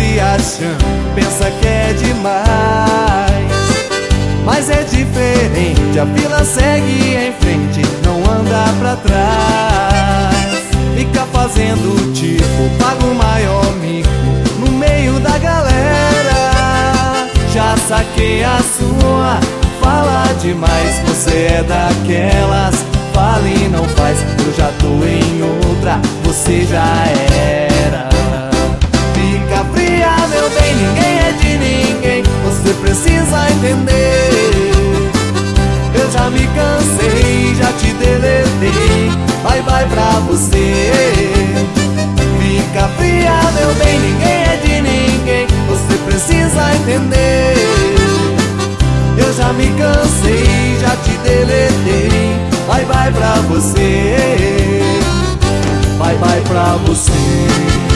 se achando, pensa que é demais. Mas é diferente, a vida segue em frente, não anda pra trás. Fica fazendo tipo, paga o maior mico no meio da galera. Já saquei a sua, fala demais, você é daquelas, fala e não faz. Eu já tô em outra, você já era. Fica fria, meu bem, ninguém é de ninguém, você precisa entender. Eu já me cansei, já te deletei, bye bye pra você. Fica fria, meu bem, ninguém é de ninguém, você precisa entender. Eu já me cansei, já te deletei, bye bye pra você, bye bye pra você.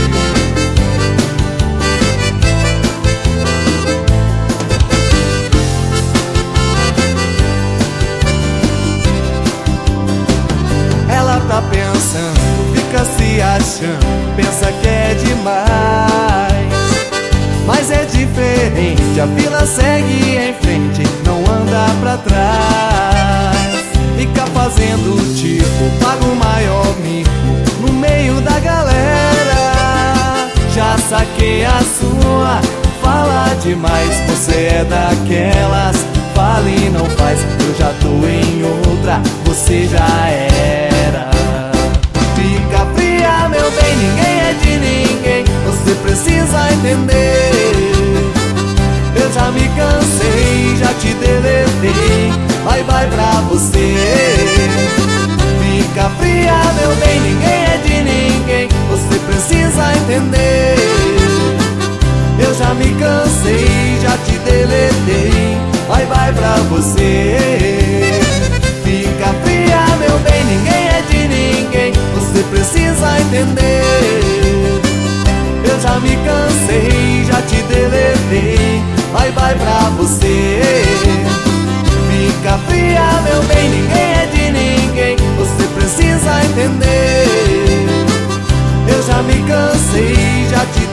Tá pensando, fica se achando, pensa que é demais. Mas é diferente, a vida segue em frente, não anda pra trás. Fica fazendo tipo, paga o maior mico no meio da galera. Já saquei a sua, fala demais, você é daquelas, fala e não faz. Eu já tô em outra, você já era. Fica fria, meu bem, ninguém é de ninguém, você precisa entender. Eu já me cansei, já te deletei, bye bye pra você. Fica fria, meu bem, ninguém é de ninguém, você precisa entender. Eu já me cansei, já te deletei, bye bye pra você. Fica fria, meu bem, ninguém é de ninguém, você precisa entender. Eu já me cansei, já te deletei, bye bye pra você. Fica fria, meu bem, ninguém é de ninguém, você precisa entender. Eu já me cansei, já te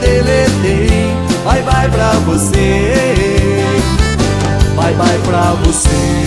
deletei, bye bye pra você, bye bye pra você.